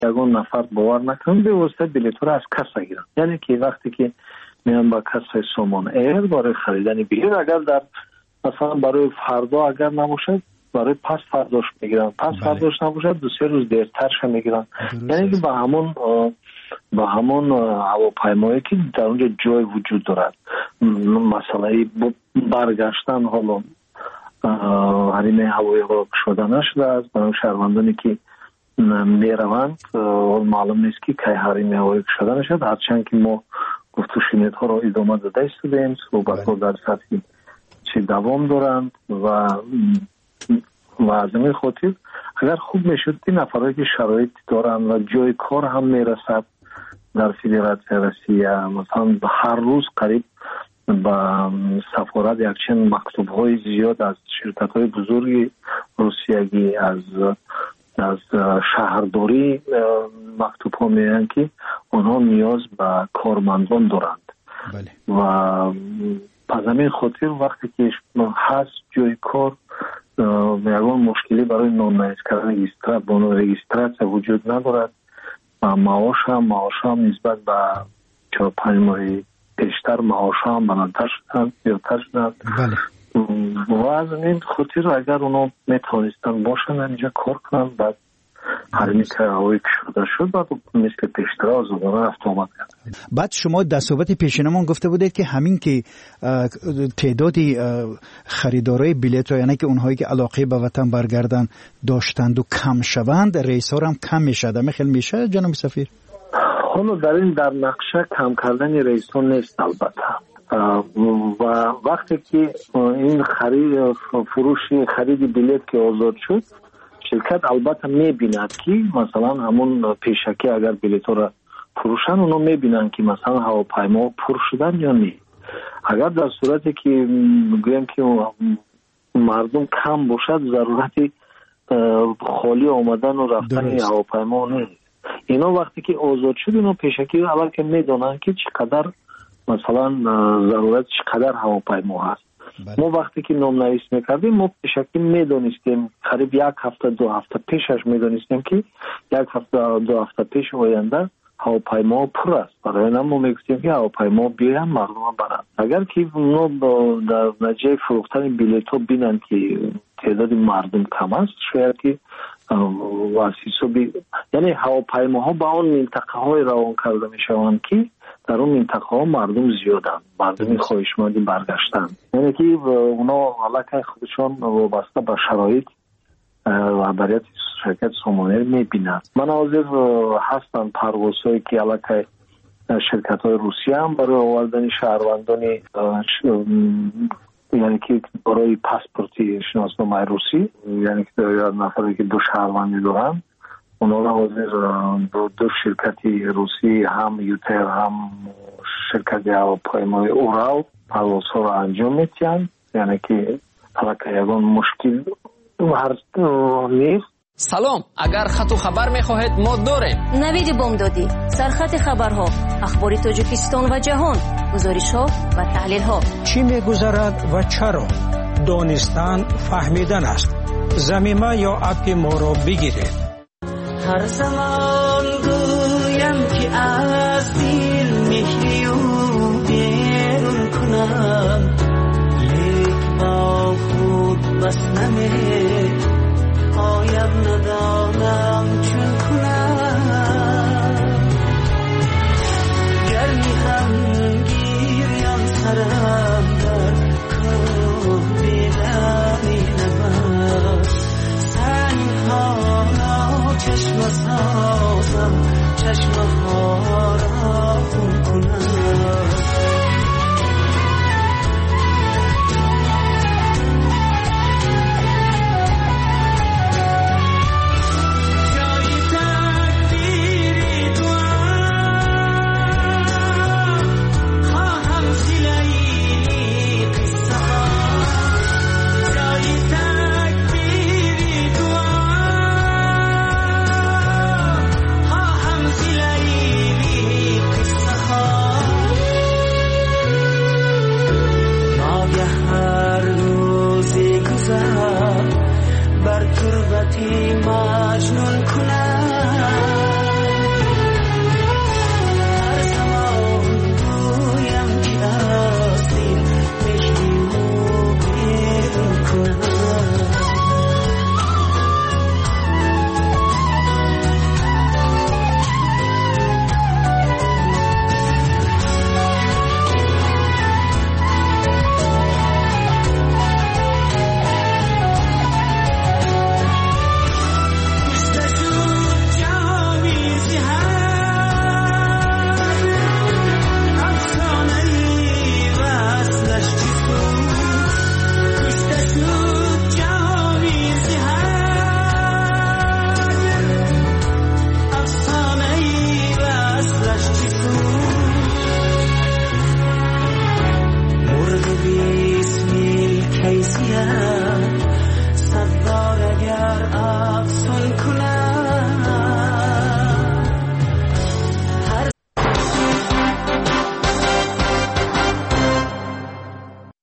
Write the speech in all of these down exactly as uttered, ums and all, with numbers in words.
یگان نفر باور نکنه به واسطه بلیط رو از کس بگیرن. یعنی که وقتی که میان با کس سامان ایر برای خریدن بلیط، اگر در مثلا برای فردا اگر نباشه برای پس فرداش میگیرن، پس بله. فرداش نباشه دو سه روز دیرترش میگیرن. یعنی که با همون با همون هواپیمایی که در اونجا جای وجود دارد، مسئله برگشتن حالا حریم هوایی را شده نشده است. برای شهروندانی که میروند معلوم نیست که کی حریم هوایی شده نشد، هرچند که ما گفت و شنیدها را ادامه داده استودیم، صحبت‌ها در سطح چه دوام دارند و و از این خاطر اگر خوب میشد این نفرایی که شرایط دارن و جای کار هم میرسد در فدراسیون روسیه، مثلا هر روز قریب با سفارت یکچند مکتوب های زیاد از شرکت های بزرگ روسیگی از از شهرداری مکتوب ها میگن که آنها نیاز به کارمندان دارند. بله. و پس همین خاطر وقتی که هست جای کار یگان مشکلی برای نامنویس کردن رجیستراسیون وجود ندارد و معاش هم معاش هم نسبت به چهار پنج ماه پیشتر معاش هم بلندتر شدن زیادتر شدن. بله. و از این خاطر اگر اونا میتونستن باشن اینجا کار کنن بعد حرمی که هوایی که شده شد بعد مثل پیشتر آزادانه رفت آمد کرد. بعد شما در صحبت پیشینمان گفته بودید که همین که تعدادی خریدارای بلیط یعنی که اونهایی که علاقه به وطن برگردن داشتند و کم شوند، ریس ها هم کم میشه. دمه خیلی میشه جناب سفیر؟ حالا در این در نقشه کم کردن ریس ها نیست البته. و وقتی که این خرید فروش خرید بلیط که آزاد شد، شرکت البته میبیند که مثلا همون پیشکی اگر بلیط را فروشن اونا میبینن که مثلا هواپیما پر شدن یا نه. اگر در صورتی که میگویم که مردم کم باشد ضرورتی خالی آمدن و رفتن هواپیما نیست. اینا وقتی که آزاد شد اینا پیشکی اول که میدونن که چقدر مثلا ضرورت چقدر هواپیما هست. بله. ما وقتی که نامنویس میکردیم ما پیشکی میدونستیم قریب یک هفته دو هفته پیشش میدونستیم که یک هفته دو هفته پیش آینده هواپیما پر است. برای این ما میگفتیم که هواپیما بیاین مردم برن. اگر که اونا در نتیجه فروختن بلیط ها بینن که تعداد مردم کم است، شاید که واسیسو بی یعنی هواپیماها با اون منطقه های روان کرده میشوند که در اون منطقه ها مردم زیادن، مردم خواهشمندی برگشتن. یعنی که اونا علاقه خودشان وابسته به شرایط و برایت شرکت سامانه میبینن. مناظر هستن پروازهایی که علاقه شرکت های روسیه هم برای آوردن شهروندانی یعنی که برای پاسپورتی شناسنامه روسی، یعنی که نفری که دو شهروندی دارن اونا را حاضر دو, دو شرکتی روسی هم یوتر هم شرکت هواپیمای اورال پروازها را انجام میتین. یعنی که علاقه یگان مشکل هر نیست. سلام، اگر خط و خبر میخواهید ما داریم. نوید بامدادی، سرخط خبرها، اخبار تاجیکستان و جهان، گزارش ها و تحلیل ها. چی میگذرد و چرا؟ دانستن فهمیدن است. زمینه یا اپ ما را بگیرید. هر زمان گویم که از دل مهری و بیرون کنم، لیک با خود بس نمی پایم ندانم چون کنم. گرمی هم گیریم سرم در کوه بیدانی نبود، سنگ ها را چشم سازم، چشم ها را خون کنم.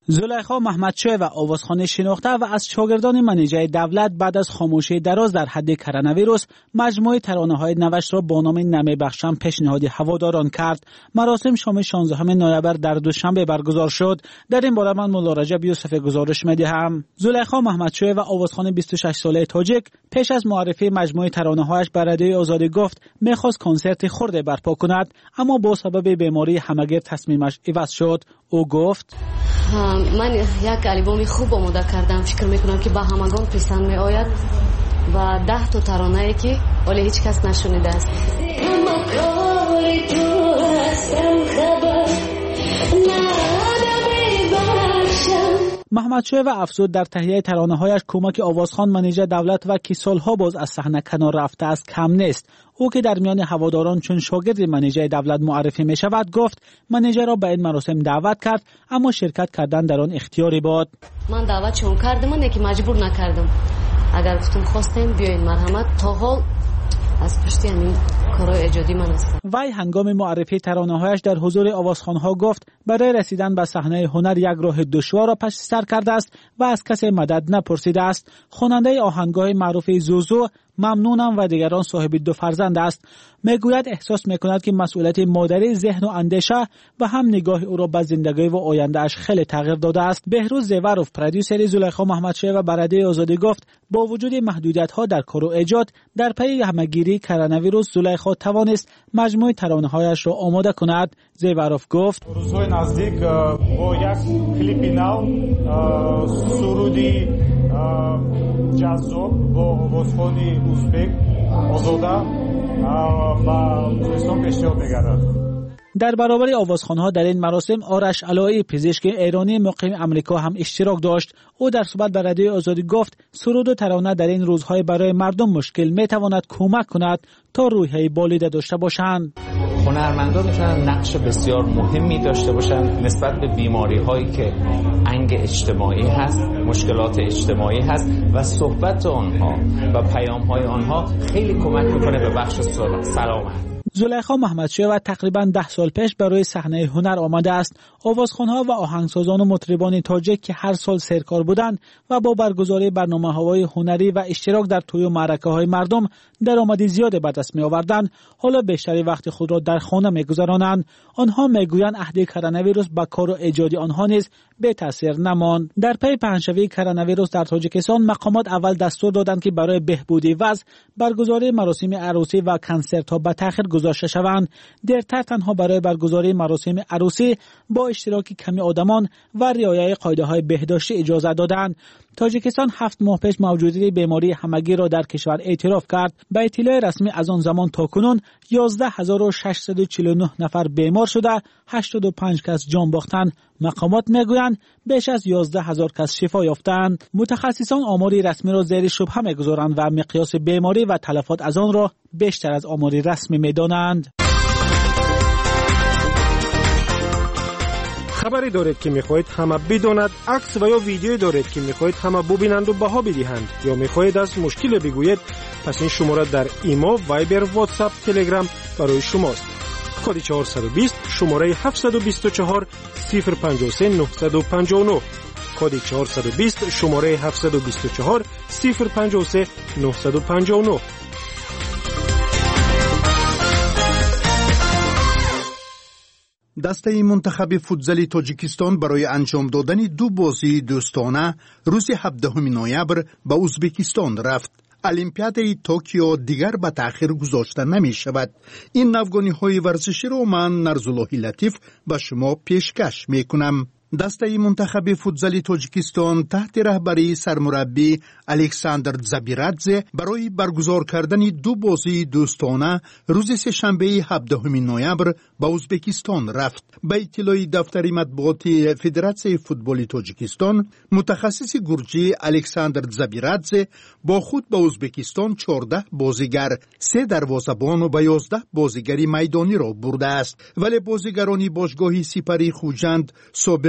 زلیخا محمدشاه و آوازخوان شناخته و از شاگردان منیژه دولت بعد از خاموشی دراز در حد کرونا ویروس مجموعه ترانه‌های نوشت را با نام نمی بخشم پیشنهاد هواداران کرد. مراسم شام شانزدهم نوامبر در دوشنبه برگزار شد. در این باره من مولا رجب یوسف گزارش می‌دهم. زلیخا محمدشاه و آوازخوان بیست و شش ساله تاجیک پیش از معرفی مجموعه ترانه‌هایش بر رادیوی آزادی گفت می‌خواست کنسرت خرد برپا کند، اما با سبب بیماری همگیر تصمیمش عوض شد. او گفت من یک آلبوم خوب آماده کردم، فکر میکنم که با همگان پسند می آید و ده تا ترانه‌ای که ولی هیچ کس نشنیده است. محمدشاه و افزود در تهیه ترانه‌هایش کمک آوازخوان منیژه دولت و که سالها باز از صحنه کنار رفته است کم نیست. او که در میان هواداران چون شاگرد منیژه دولت معرفی می شود گفت منیژه را به این مراسم دعوت کرد، اما شرکت کردن در آن اختیاری بود. من دعوت چون کردم، من که مجبور نکردم. اگر گفتم خواستیم بیاین مرحمت، تا حال از پشتی همین کارهای ایجادی من هستم. وی هنگام معرفی ترانه‌هایش در حضور آوازخوان‌ها گفت برای رسیدن به صحنه هنر یک راه دشوار را پشت سر کرده است و از کسی مدد نپرسیده است. خواننده آهنگ‌های معروف زوزو ممنونم و دیگران صاحب دو فرزند است. میگوید احساس میکند که مسئولیت مادری ذهن و اندیشه و هم نگاه او را به زندگی و آینده اش خیلی تغییر داده است. بهروز زیوروف پرودیوسر زلیخا محمدشاه و برنده آزادی گفت با وجود محدودیت‌ها در کار و ایجاد در پی همه‌گیری کرونا ویروس زلیخا توانست مجموعه ترانه‌هایش را آماده کند. زیوروف گفت روزهای نزدیک با یک کلیپ نو سرودی جذاب با آوازخوانی ازبک آزاده با دوستان پیشنهاد می‌گردد. در برابر آوازخوان‌ها در این مراسم آرش علایی پزشک ایرانی مقیم امریکا هم اشتراک داشت. او در صحبت با رادیوی آزادی گفت سرود و ترانه در این روزهای برای مردم مشکل می‌تواند کمک کند تا روحیه بالیده داشته باشند. هنرمندان میتونن نقش بسیار مهمی داشته باشند نسبت به بیماری‌هایی که انگ اجتماعی هست، مشکلات اجتماعی هست و صحبت آنها و پیام‌های آنها خیلی کمک می‌کنه به بخش سلامت. زلیخا محمدشاه و تقریباً ده سال پیش برای صحنه هنر آمده است. آوازخوان‌ها و آهنگسازان و مطربان تاجیک که هر سال سرکار بودند و با برگزاری برنامه‌های هنری و اشتراک در توی و معرکه‌های مردم درآمد زیادی به دست می‌آوردند، حالا بیشتری وقت خود را در خانه می‌گذرانند. آنها می‌گویند عهد کرونا ویروس با کار و ایجادی آنها نیز به تاثیر نماند. در پی پهنشوی کرونا ویروس در تاجیکستان مقامات اول دستور دادند که برای بهبودی وضع برگزاری مراسم عروسی و کنسرت‌ها به تأخیر گذاشته شوند. دیرتر تنها برای برگزاری مراسم عروسی با اشتراک کمی آدمان و رعایت قاعده‌های بهداشتی اجازه دادند. تاجیکستان هفت ماه پیش موجودیت بیماری همگیر را در کشور اعتراف کرد. به اطلاع رسمی از آن زمان تا کنون یازده هزار و ششصد و چهل و نه نفر بیمار شده، هشتاد و پنج کس جان باختند. مقامات میگویند بیش از یازده هزار کس شفا یافتند. متخصصان آماری رسمی را زیر شبهه میگذارند و مقیاس بیماری و تلفات از آن را بیشتر از آماری رسمی میدانند. خبری دارید که میخواهید همه بداند، عکس و یا ویدیویی دارید که میخواهید همه ببینند و بها بدهند، یا میخواهید از مشکل بگویید، پس این شماره در ایمو، وایبر، واتساپ، تلگرام برای شماست. کد چهارصد و بیست شماره هفتصد و بیست و چهار صفر پنجاه و سه نهصد و پنجاه و نه. کد چهارصد و بیست شماره هفتصد و بیست و چهار صفر پنجاه و سه نهصد و پنجاه و نه. دسته منتخب فوتزال تاجیکستان برای انجام دادن دو بازی دوستانه روز هفدهم نوامبر به ازبکستان رفت. المپیاد توکیو دیگر به تأخیر گذاشته نمی شود. این نوگانی های ورزشی را من نرزالله لطیف به شما پیشکش می کنم. دسته منتخب فوتزال تاجیکستان تحت رهبری سرمربی الکساندر زابیرادزه برای برگزار کردن دو بازی دوستانه روز سه‌شنبه هفدهم نوامبر به ازبکستان رفت. به اطلاع دفتر مطبوعاتی فدراسیون فوتبال تاجیکستان، متخصص گرجی الکساندر زابیرادزه با خود به ازبکستان چهارده بازیگر، سه دروازه‌بان و یازده بازیگر میدانی را برده است، ولی بازیگران باشگاه سپری خوجند، صابر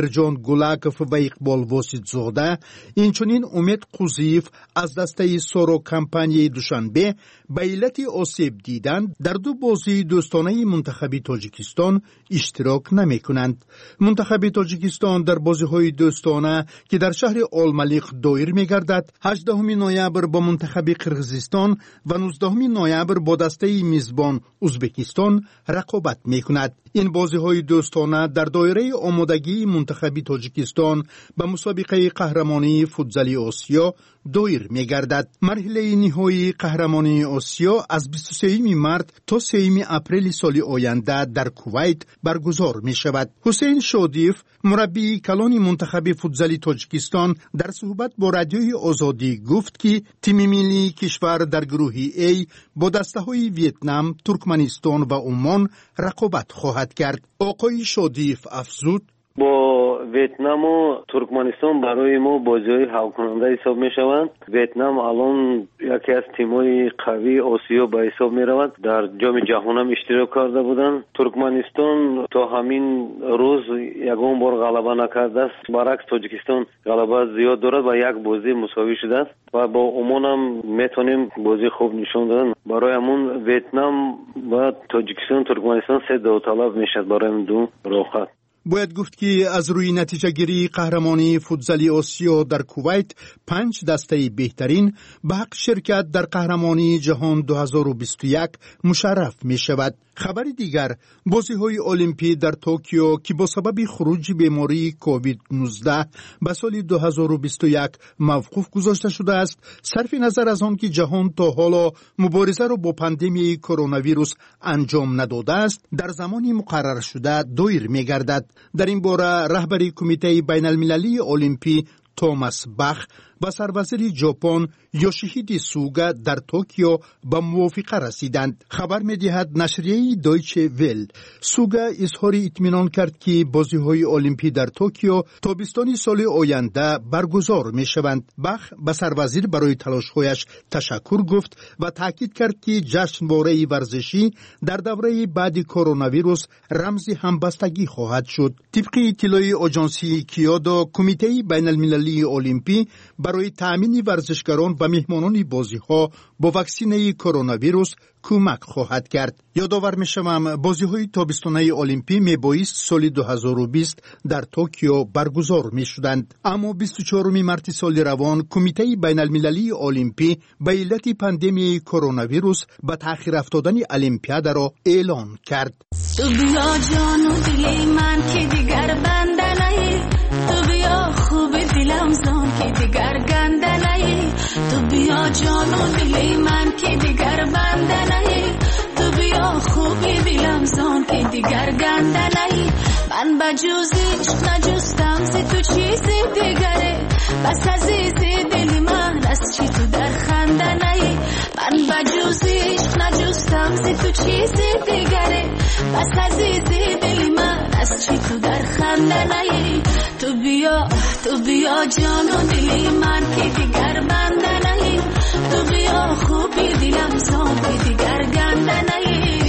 امرجان گلاکف و اقبال واسط زاده اینچنین امید قوزیف از دسته سورو کمپانی دوشنبه به علت آسیب دیدن در دو بازی دوستانه منتخب تاجیکستان اشتراک نمی کنند. منتخب تاجیکستان در بازی های دوستانه که در شهر آلملیق دایر می گردد هجدهم نوامبر با منتخب قرقیزستان و نوزدهم نوامبر با دسته میزبان ازبکستان رقابت می کند. این بازی های دوستانه در دایره آمادگی منتخب تاجیکستان به مسابقه قهرمانی فوتزالی آسیا دایر می گردد. مرحله نهایی قهرمانی آسیا از بیست و سوم مارس تا سوم اپریل سال آینده در کویت برگزار می شود. حسین شادیف مربی کلان منتخب فوتزالی تاجیکستان در صحبت با رادیوی آزادی گفت که تیم ملی کشور در گروه ای با دسته های ویتنام، ترکمنستان و عمان رقابت خواهد کرد. آقای شادیف افزود با ویتنام و ترکمنستان برای ما بازی‌های حل کننده حساب می‌شوند. ویتنام الان یکی از تیم‌های قوی آسیا به حساب می‌رود. در جام جهان هم اشتراک کرده بودند. ترکمنستان تا همین روز یگان بار غلبه نکرده است. برعکس تاجیکستان غلبه زیاد دارد و یک بازی مساوی شده است و با عمان هم میتونیم بازی خوب نشون دادن. برای همون ویتنام و تاجیکستان ترکمنستان سه داوطلب میشد برای این دو راحت. باید گفت که از روی نتیجه گیری قهرمانی فوتزالی آسیا در کویت پنج دسته بهترین به حق شرکت در قهرمانی جهان دو هزار و بیست و یک مشرف می شود. خبر دیگر بازی های المپی در توکیو که با سبب خروج بیماری کووید نوزده به سال دو هزار و بیست و یک موقوف گذاشته شده است. صرف نظر از آن که جهان تا حالا مبارزه را با پاندمی کرونا ویروس انجام نداده است در زمانی مقرر شده دایر می گردد. در این باره رهبری کمیته بین المللی المپی توماس باخ و سروزیر ژاپن یوشیهیدی سوگا در توکیو به موافقه رسیدند. خبر می‌دهد نشریه دایچه ویل. سوگا اظهار اطمینان کرد که بازی‌های المپی در توکیو تابستان سال آینده برگزار می‌شوند. باخ به سروزیر برای تلاش‌هایش تشکر گفت و تاکید کرد که جشنواره ورزشی در دوره بعد کرونا ویروس رمز همبستگی خواهد شد. طبق اطلاع آژانسی کیوتو کمیته بین المللی المپی برای تأمین ورزشکاران و مهمانان بازی‌ها با واکسینه کرونا ویروس کمک خواهد کرد. یادآور می‌شوم بازی‌های تابستانه المپی میبایست سال دو هزار و بیست در توکیو برگزار می‌شدند، اما بیست و چهارم مارس سال روان کمیته بین المللی المپی به علت پاندمی کرونا ویروس به تأخیر افتادن المپیاد را اعلان کرد. تو بیا جان و دل من که دیگر بنده نهی، تو بیا خوب دلم زان که دیگر گنده نهی، تو بیا جان و دل من که دیگر بنده نهی، تو بیا خوب دلم زان که دیگر گنده نهی. من بجز عشق نجستم ز تو چیزی دیگره، بس عزیز دل من از چی تو در خنده نهی. من بجز عشق نجستم ز تو چیزی دیگره، بس عزیز دل من از چی تو در خنده نهی. تو بیا تو بیا جان و دل من که دیگر بنده نهی، تو بیا خوبی دلم زان که دیگر گنده نهی.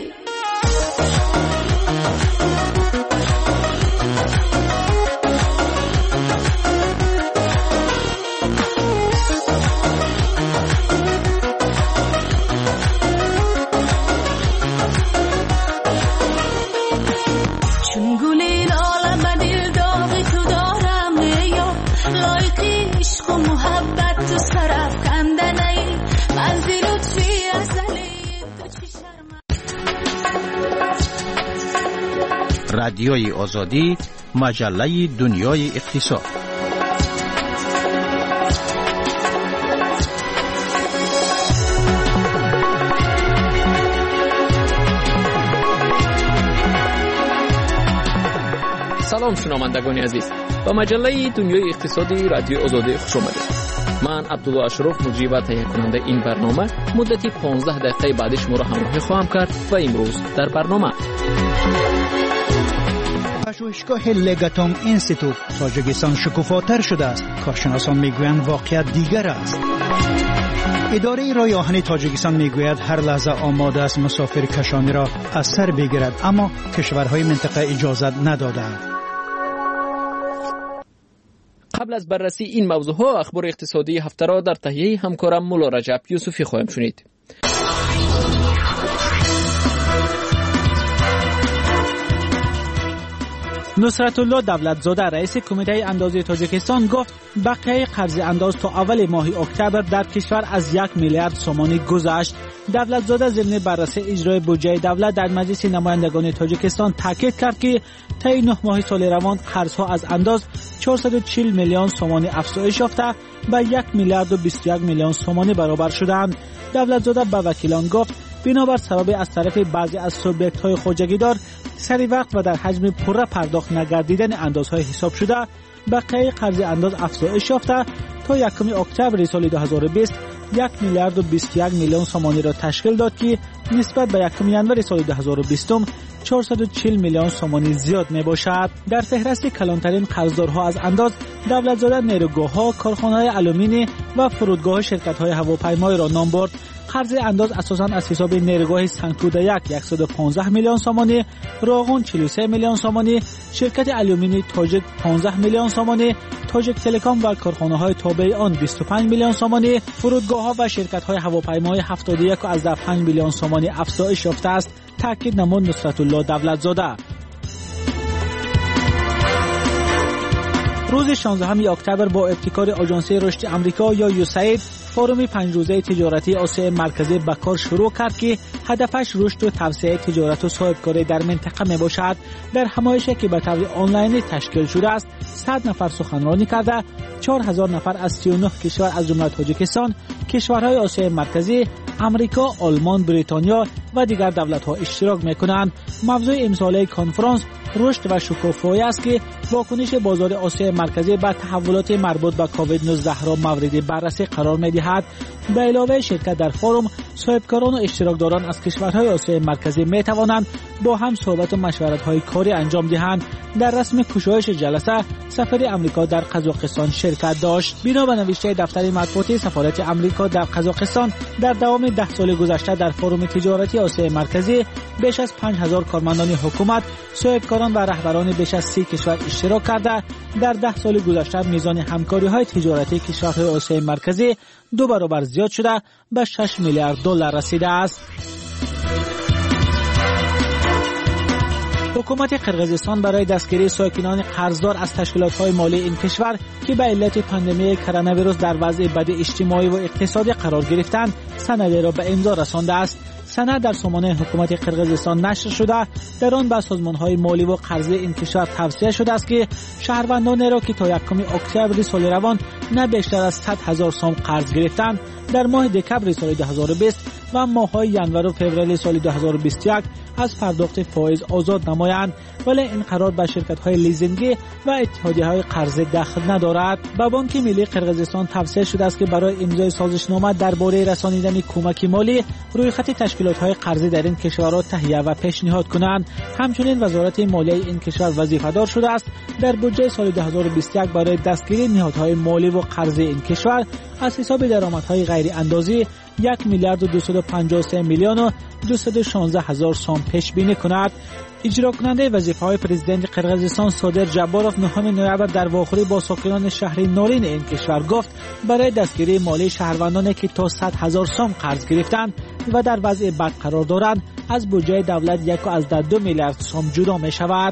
رادیوی آزادی، مجله دنیای اقتصاد. سلام شنوندگان عزیز، با مجله دنیای اقتصادی رادیو آزادی خوش آمدید. من عبدالله اشرف مجری و تهیه کننده این برنامه مدتی پانزده دقیقه بعدش مرا همراهی خواهم کرد و امروز در برنامه پژوهشگاه لگاتام اینستیتوت تاجیکستان شکوفاتر شده است. کارشناسان میگویند واقعیت دیگر است. اداره راه آهن تاجیکستان میگوید هر لحظه آماده است مسافر کشانی را از سر بگیرد، اما کشورهای منطقه اجازت ندادند. قبل از بررسی این موضوع ها اخبار اقتصادی هفته را در تهیه همکارم مولا رجب یوسفی خواهیم شنید. نصرت الله دولتزاده رئیس کمیته اندازه تاجیکستان گفت بقیه قرض انداز تا اول ماه اکتبر در کشور از یک میلیارد سومانی گذشت. دولتزاده ضمن بررسی اجرای بودجه دولت در مجلس نمایندگان تاجیکستان تاکید کرد که طی نه ماه سال روان قرضها از انداز چهارصد و چهل میلیون سومانی افزایش یافته به یک میلیارد و بیست و یک میلیون سومانی برابر شدند. دولتزاده به وکیلان گفت بنابر سبب از طرف بعضی از سوبیکت های خواجگیدار سری وقت و در حجم پره پرداخت نگردیدن اندازهای حساب شده بقیه قرض انداز افزایش یافته تا یکم اکتبر سال دو هزار و بیست یک میلیارد و بیست و یک میلیون سومانی را تشکیل داد که نسبت به یکم ینور سال دو هزار و بیست چهارصد و چهل میلیون سومانی زیاد می باشد. در فهرست کلانترین قرضدارها از انداز دولتزاده نیروگاه‌ها، کارخانه‌های آلومینی و فرودگاه شرکت‌های هواپیمایی را نام برد. قرض انداز اساساً از حساب نیروگاه سنگتوده یک صد و پانزده میلیون سومانی، راغون چهل و سه میلیون سومانی، شرکت آلومینی تاجیک پانزده میلیون سومانی، تاجیک تلکام و کارخانه‌های تابع آن بیست و پنج میلیون سومانی، فرودگاه‌ها و شرکت‌های هواپیمایی هفتاد و یک و از پنج میلیون سومانی افزایش یافته است. تاکید نمود نصرت الله دولتزاده. روز شانزدهم اکتبر با ابتکار آژانسی رشد آمریکا یا یوساید فروم پنج روزه تجارتی آسیای مرکزی به کار شروع کرد که هدفش رشد و توسعه تجارت و صاحبکاری در منطقه می باشد. در همایشی که به طور آنلاین تشکیل شده است صد نفر سخنرانی کرده، چهار هزار نفر از سی و نه کشور از جمله تاجیکستان، کشورهای آسیای مرکزی، امریکا، آلمان، بریتانیا و دیگر دولت‌ها اشتراک می‌کنند. موضوع امساله کنفرانس رشد و شکوفایی است که واکنش بازار آسیای مرکزی به تحولات مربوط به کووید نوزده را مورد بررسی قرار می‌دهد. به علاوه شرکت در فروم، صاحبکاران و اشتراکداران از کشورهای آسیای مرکزی می‌توانند با هم صحبت و مشورت‌های کاری انجام دهند. در رسم گشایش جلسه سفیر آمریکا در قزاقستان شرکت داشت. بنا به نوشته دفتر مطبوعاتی سفارت آمریکا در قزاقستان در دوام ده سال گذشته در فروم تجارتی آسیای مرکزی بیش از پنج هزار کارمندان حکومت، صاحبکاران و رهبران بیش از سی کشور اشتراک کرده. در ده سال گذشته میزان همکاری‌های تجارتی کشورهای آسیای مرکزی دو برابر زیاد شده به شش میلیارد دلار رسیده است. حکومت قرقیزستان برای دستگیری ساکنان قرضدار از تشکیلات‌های مالی این کشور که به علت پاندمی کرونا ویروس در وضع بد اجتماعی و اقتصادی قرار گرفتند سندی را به امضا رسانده است. سند در سامانه حکومت قرقیزستان نشر شده، در آن به سازمان‌های مالی و قرضه این کشور توصیه شده است که شهروندان را که تا یکم اکتبر سال روان نه بیشتر از صد هزار سوم قرض گرفتند در ماه دکمبر سال دو هزار و بیست و ماه‌های ژانویه و فوریه سال دو هزار و بیست و یک از پرداخت فایز آزاد نمایند، ولی این قرار به شرکت‌های لیزینگی و اتحادیه‌های قرضه دخل ندارد. به بانک ملی قرقیزستان توصیه شده است که برای امضای سازشنامه درباره رسانیدن کمک مالی روی خط تشکیلات‌های قرضه در این کشورها تهیه و پیشنهاد کنند. همچنین وزارت مالیه این کشور وظیفه‌دار شده است در بودجه سال دو هزار و بیست و یک برای دستگیری نهادهای مالی و قرضه این کشور از حساب درآمدهای غیر اندازی یک میلیارد و دویست و پنجاه و سه میلیون و دویست و شانزده هزار سوم پیش بینی کند. اجرا کننده وظیفه‌های پرزیدنت قرقیزستان صادر جباروف نهم نوامبر در واخوری با ساکنان شهر نورین این کشور گفت برای دستگیری مالی شهروندانی که تا صد هزار سوم قرض گرفتند و در وضع بد قرار دارند از بودجه دولت یک و از دو میلیارد سوم جدا می شود.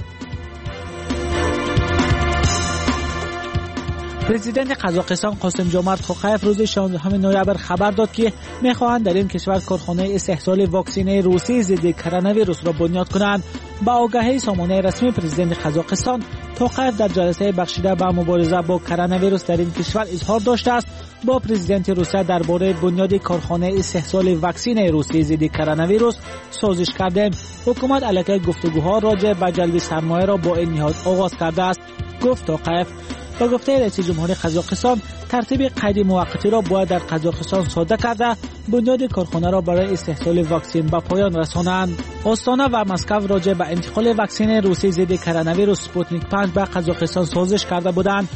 پرزیدنت قزاقستان قاسم جمعت توقیف روز شانزدهم نوامبر خبر داد که می‌خواهند در این کشور کارخانه استحصال واکسن روسی ضد کرونا ویروس را بنیاد کنند. با آگاهی سامانه رسمی پرزیدنت قزاقستان توقیف در جلسه بخشیده به مبارزه با کرونا ویروس در این کشور اظهار داشته است با پرزیدنت روسیه درباره بنیاد کارخانه استحصال واکسن روسی ضد کرونا ویروس سازش کردیم. حکومت علیه گفتگوها راجع به جلب سرمایه را با این نهاد آغاز کرده است، گفت توقیف. با گفته رئیس جمهور قزاقستان ترتیب قید موقتی را باید در قزاقستان صادر کرده بنیاد کارخانه را برای استحصال واکسن به پایان رسانند. آستانه و مسکو راجع به انتقال واکسن روسی ضد کرونا ویروس سپوتنیک پنج به قزاقستان سازش کرده بودند.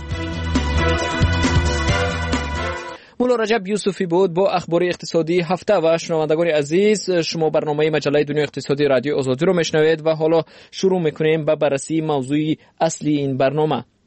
مولا رجب یوسفی بود با اخبار اقتصادی هفته و شنوندگان عزیز شما برنامه مجله دنیا اقتصادی رادیو آزادی رو میشنوید و حالا شروع میکنیم به بررسی موضوع اصلی این برنامه.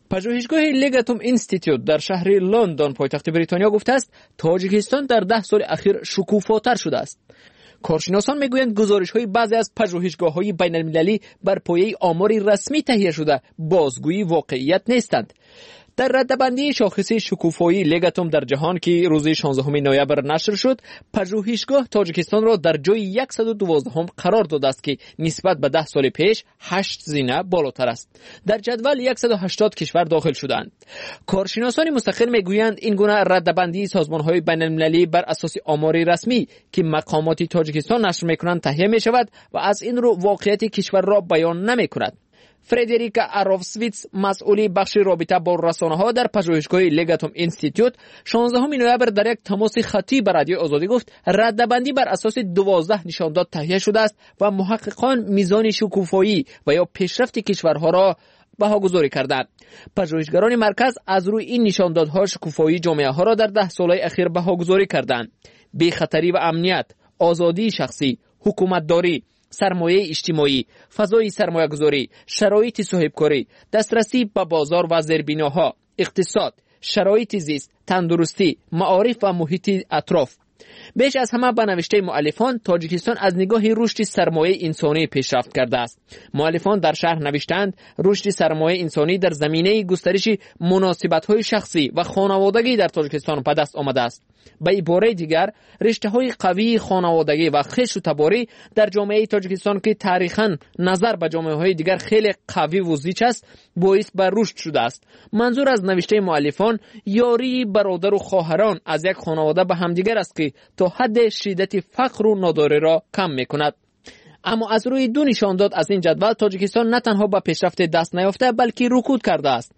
پژوهشگاه لگاتوم اینستیتوت در شهر لندن پایتخت بریتانیا گفته است تاجیکستان در ده سال اخیر شکوفاتر شده است. کارشناسان میگویند گزارش‌های بعضی از پژوهشگاه‌های بین‌المللی بر پایه آماری رسمی تهیه شده بازگویی واقعیت نیستند. در ردبندی شاخص شکوفایی لگاتوم در جهان که روز شانزدهم نوامبر نشر شد، پژوهشگاه تاجیکستان را در جای صد و دوازده قرار داده است که نسبت به ده سال پیش هشت زینه بالاتر است. در جدول صد و هشتاد کشور داخل شدند. کارشناسان مستقل میگویند این گونه ردبندی سازمان‌های بین‌المللی بر اساس آماری رسمی که مقامات تاجیکستان نشر می‌کنند تهیه می‌شود و از این رو واقعیت کشور را بیان نمی‌کند. فردریکا اروفسویتس مسئولی بخش رابطه با رسانه‌ها در پژوهشگاه لگاتوم اینستیتوت شانزدهم نوامبر در یک تماس خطی با رادیو آزادی گفت ردبندی بر اساس دوازده نشانداد تهیه شده است و محققان میزان شکوفایی و یا پیشرفت کشورها را بهاگذاری کردند. پژوهشگران مرکز از روی این نشاندادها شکوفایی جامعه ها را در ده سال اخیر بهاگذاری کردند. بی‌خطری و امنیت، آزادی شخصی، حکومتداری، سرمایه اجتماعی، فضای سرمایه گذاری، شرایط صاحبکاری، دسترسی به بازار و زیربناها، اقتصاد، شرایط زیست، تندرستی، معارف و محیط اطراف. بیش از همه به نوشته مؤلفان تاجیکستان از نگاه رشد سرمایه انسانی پیشرفت کرده است. مؤلفان در شرح نوشتند رشد سرمایه انسانی در زمینه گسترش مناسبت‌های شخصی و خانوادگی در تاجیکستان به دست آمده است. به عباره دیگر رشته‌های قوی خانوادگی و خویش و تباری در جامعه تاجیکستان که تاریخاً نظر به جامعه‌های دیگر خیلی قوی و زیچ است باعث به رشد شده است. منظور از نوشته مؤلفان یاری برادر و خواهران از یک خانواده به همدیگر است که تا حد شدت فقر و نداری را کم می‌کند. اما از روی دو نشانداد از این جدول تاجیکستان نه تنها به پیشرفت دست نیافته بلکه رکود کرده است.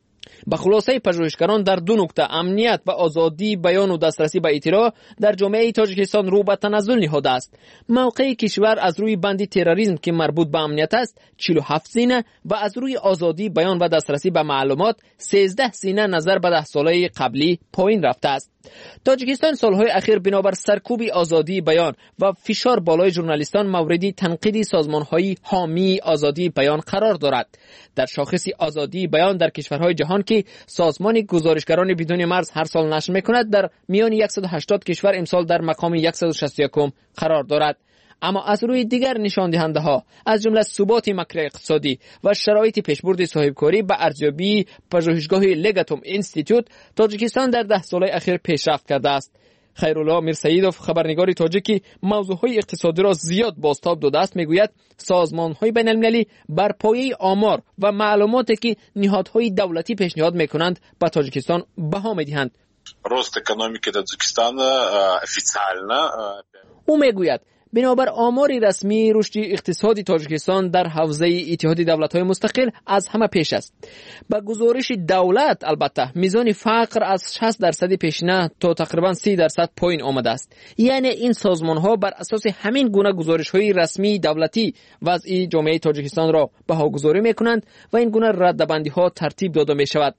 به خلاصه پژوهشگران در دو نکته امنیت و آزادی بیان و دسترسی به اطلاع در جامعه تاجیکستان رو به تنزل نهاده است. موقع کشور از روی بند تروریسم که مربوط به امنیت است چهل و هفت زینه و از روی آزادی بیان و دسترسی به معلومات سیزده زینه نظر به ده ساله قبلی پایین رفته است. تاجیکستان سالهای اخیر بنابر سرکوب آزادی بیان و فشار بالای ژورنالیستان مورد تنقید سازمان‌های حامی آزادی بیان قرار دارد. در شاخص آزادی بیان در کشورهای جهان که سازمان گزارشگران بدون مرز هر سال نشر می‌کند در میان صد و هشتاد کشور امسال در مقام صد و شصت و یک قرار دارد. اما از روی دیگر نشان دهنده ها از جمله ثبات مکر اقتصادی و شرایط پیشبرد صاحبکاری به ارزیابی پژوهشگاه لگاتوم اینستیتوت تاجیکستان در ده سال اخیر پیشرفت کرده است. خیرالله میرسیدوف خبرنگار تاجیکی موضوعهای اقتصادی را زیاد بازتاب داده است میگوید سازمان‌های بین‌المللی بر پایه آمار و معلوماتی که نهادهای دولتی پیشنهاد میکنند به تاجیکستان بها میدهند. رشد اقتصادی تاجیکستان افیشیالنا او میگوید بنابر آماری رسمی رشد اقتصادی تاجیکستان در حوزه اتحاد دولت‌های مستقل از همه پیش است. با گزارش دولت البته میزان فقر از شصت درصد پیشینه تا تقریبا سی درصد پایین آمده است. یعنی این سازمان‌ها بر اساس همین گونه گزارش‌های رسمی دولتی وضع جامعه تاجیکستان را بهاگذاری می‌کنند و این گونه ردبندی‌ها ترتیب داده می‌شود.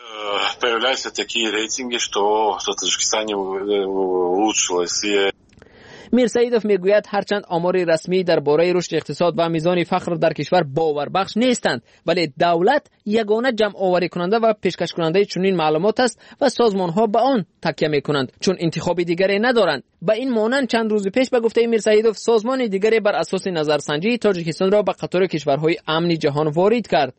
Появляются такие рейтинги, что в Таджикистане улучшилось. میرسیدوف میگوید هرچند آمار رسمی درباره رشد اقتصاد و میزان فقر در کشور باوربخش نیستند ولی دولت یگانه جمع آوری کننده و پیشکش کننده چنین معلومات است و سازمان ها به آن تکیه میکنند چون انتخاب دیگری ندارند. به این مانند چند روز پیش به گفته میرسیدوف سازمان دیگری بر اساس نظرسنجی تاجیکستان را به قطار کشورهای امن جهان وارد کرد.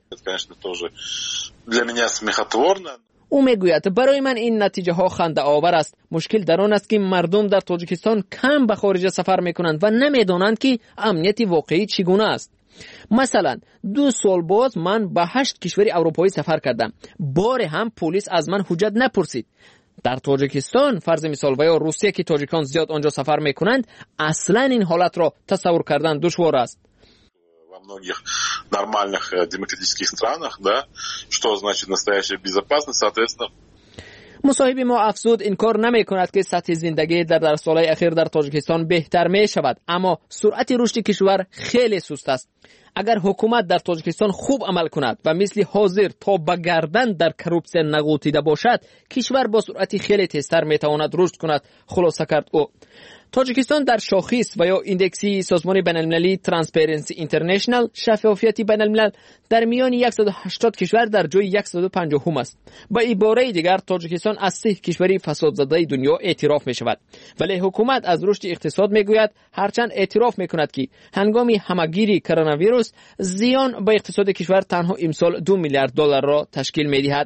او میگوید برای من این نتیجه ها خنده آور است. مشکل در آن است که مردم در تاجیکستان کم به خارج سفر میکنند و نمیدانند که امنیت واقعی چگونه است. مثلا دو سال باز من به هشت کشور اروپایی سفر کردم. بار هم پلیس از من حجت نپرسید. در تاجیکستان فرض مثال و یا روسیه که تاجیکان زیاد آنجا سفر میکنند اصلا این حالت را تصور کردن دشوار است. Во многих нормальных демократических странах, да, что значит настоящая безопасность, соответственно. مصاحب ما افزود این کار نمی کند که سطح زندگی در در سالهای اخیر در تاجیکستان بهتر می شود اما سرعت رشد کشور خیلی سست است. اگر حکومت در تاجیکستان خوب عمل کند و مثل حاضر تا به گردن در کروپسیون نغوطیده باشد کشور با سرعت خیلی تیزتر می تواند رشد کند. خلاصه کرد او. تاجیکستان در شاخص و یا ایندکسی سازمان بین‌المللی ترانسپرنسی اینترنشنال شفافیت بین‌الملل در میان صد و هشتاد کشور در جای صد و پنجاه است. با عباره دیگر تاجیکستان از سه کشوری فساد زده دنیا اعتراف می شود. ولی حکومت از رشد اقتصاد می گوید، هرچند اعتراف می کند که هنگام همگیری کرونا ویروس زیان به اقتصاد کشور تنها امسال دو میلیارد دلار را تشکیل می دهد.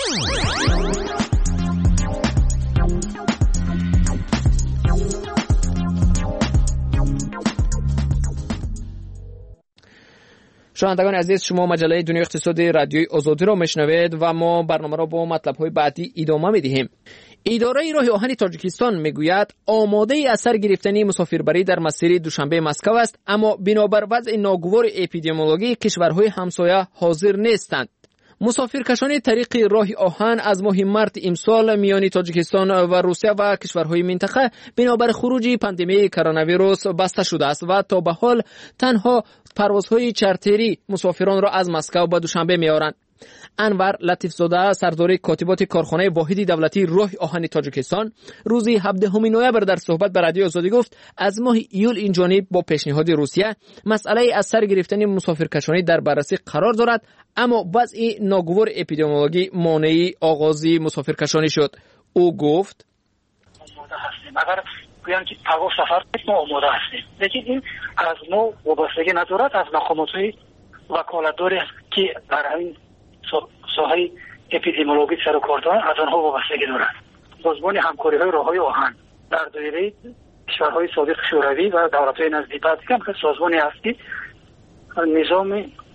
شنوندگان عزیز، شما مجله دنیای اقتصادی رادیوی آزادی را میشنوید و ما برنامه را با مطلب‌های بعدی ادامه می‌دهیم. اداره راه آهن تاجیکستان میگوید آماده ای از سر گرفتن مسافربری در مسیر دوشنبه مسکو است، اما بنابر وضع ناگوار اپیدمیولوژی کشورهای همسایه حاضر نیستند. مسافرکشانی طریق راه آهن از ماه مارس امسال میان تاجیکستان و روسیه و کشورهای منطقه بنابر خروج پاندمی کرونا ویروس بسته شده است و تا به حال تنها پروازهای چارتری مسافران را از مسکو به دوشنبه می‌آورند. انور لطیفزاده سردار کاتبات کارخانه واحد دولتی راه آهن تاجیکستان روز هفدهم نوامبر در صحبت با رادیو آزادی گفت از ماه ایول این جانب با پیشنهاد روسیه مسئله از سر گرفتن مسافرکشانی در بررسی قرار دارد، اما وضع ناگوار اپیدمیولوژی مانع آغاز مسافرکشانی شد. او گفت اگر بیان که پرواز سفر ما آماده هستیم، لیکن این از ما وابستگی ندارد، از مقامات وکالتداری که در این ساحه اپیدمیولوژی سر و کار دارند از آنها وابستگی دارد. سازمان همکاری های راههای آهن در دایره کشورهای سابق شوروی و دولت‌های نزدیک هم که سازمانی است که نظام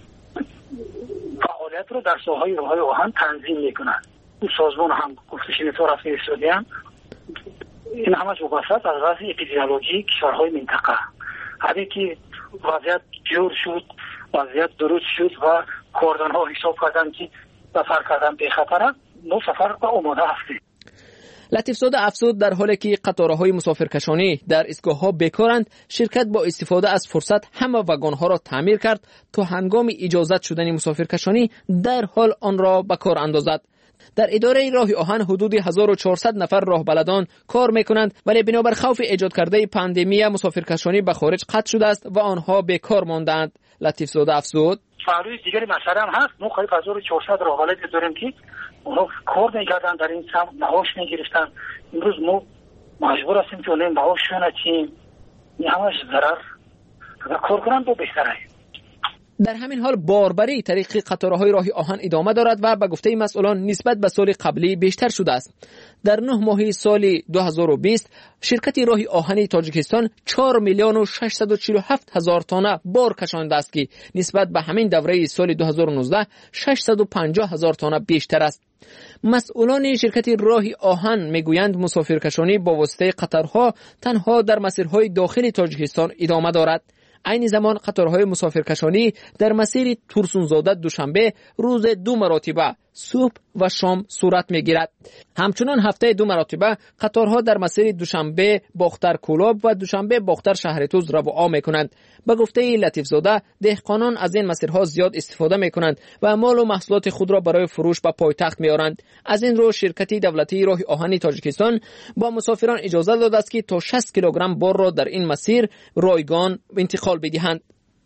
فعالیت را در ساحه راههای آهن تنظیم می‌کند. این سازمان هم گفته شنیدار رسمی استادیان این همش وابسته از وضع اپیدمیولوژی کشورهای منطقه. همین که وضعیت جور شد، وضعیت درست شد و کاردان‌ها حساب کردن که سفر کردن به خطر است، ما سفر به آماده هستیم. لطیفزاده افزود در حالی که قطارهای مسافرکشانی در ایستگاه‌ها بیکارند، شرکت با استفاده از فرصت همه واگن‌ها را تعمیر کرد تا هنگام اجازت شدن مسافرکشانی در حال آن را به کار اندازد. در اداره راه آهن حدود هزار و چهارصد نفر راهبلدان کار میکنند، ولی بنابر خوف ایجاد کرده پاندمی مسافرکشانی به خارج قطع شده است و آنها بیکار ماندند. لطیفزاده افزود فعالیت دیگری مثلا هم هست. ما خیلی هزار و چهارصد راهبلد داریم که اونها کار میکردن در این سمت، معاش میگرفتن. امروز ما مجبور هستیم که اونها معاششون ندیم. این همش ضرر و کار کنن با بهتره. در همین حال باربری طریق قطارهای راه آهن ادامه دارد و به گفته مسئولان نسبت به سال قبلی بیشتر شده است. در نه ماه سال دو هزار و بیست شرکت راه آهن تاجیکستان چهار میلیون و ششصد و چهل و هفت هزار تانه بار کشانده است که نسبت به همین دوره سال دو هزار و نوزده ششصد و پنجاه هزار تانه بیشتر است. مسئولان شرکت راه آهن میگویند مسافرکشانی با واسطه قطارها تنها در مسیرهای داخل تاجیکستان ادامه دارد. این زمان قطارهای مسافرکشانی در مسیر تورسونزاده دوشنبه روز دو مرتبه صبح و شام صورت میگیرد. همچنان هفته دو مرتبه قطارها در مسیر دوشنبه باختر کولاب و دوشنبه باختر شهرتوز رواع میکنند. به گفته لطیفزاده دهقانان از این مسیرها زیاد استفاده میکنند و مال و محصولات خود را برای فروش به پایتخت میآورند. از این رو شرکت دولتی راه آهن تاجیکستان با مسافران اجازه داده است که تا شصت کیلوگرم بار را در این مسیر رایگان انتقال بدهند.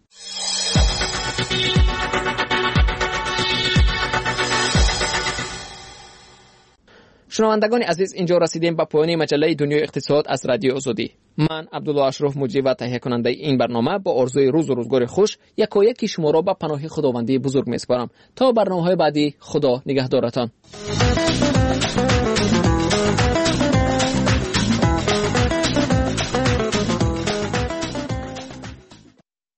شنوندگان عزیز، اینجا رسیدیم به پایان مجله دنیای اقتصاد از رادیو آزادی. من عبدالله اشرف مجری و تهیه کننده این برنامه با آرزوی روز و روزگار خوش یکایک شما را به پناه خداوندی بزرگ میسپارم. تا برنامه‌های بعدی، خدا نگهدارتان.